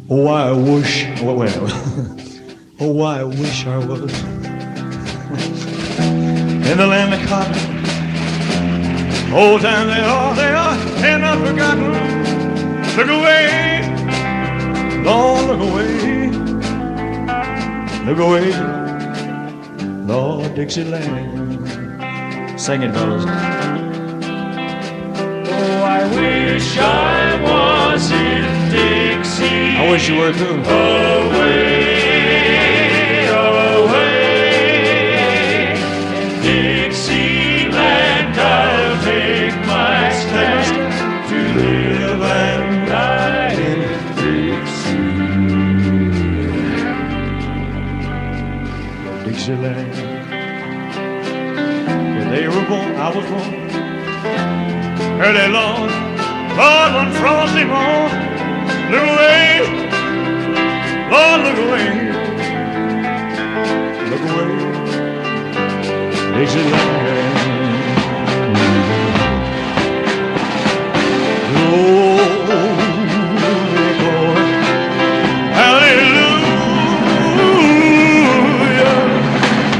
Oh, I wish. Wait. Oh, I wish I was in the land of cotton. Old times they are, and not forgotten. Look away, Lord, look away, look away, Lord, Dixieland. Sing it, fellas. Oh, I wish I was in Dixie. I wish you were too. Away, away, in Dixieland I'll take my stand to live and die in Dixie. Dixieland. Where they were born, I was born. Early Lord, Lord, one frosty morn. Look away, Lord, look away, look away, Dixieland.